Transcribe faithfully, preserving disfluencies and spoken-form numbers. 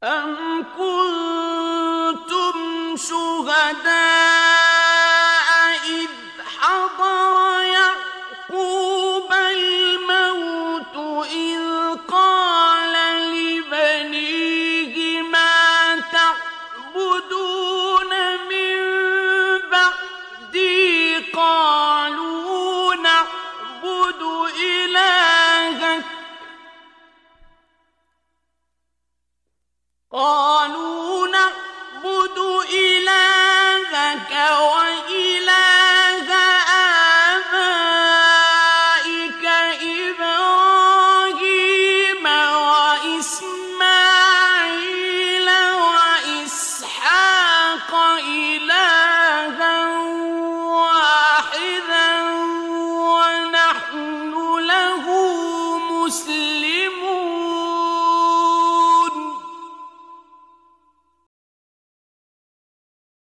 أَمْ كُنتُمْ شُهَدَاءَ إِذْ حَضَرَ يَعْقُوبَ الْمَوْتُ إِذْ قَالَ لِبَنِيهِ مَا تَعْبُدُونَ مِن بَعْدِي قَالُوا نَعْبُدُ إِلَٰهَكَ قَالُوا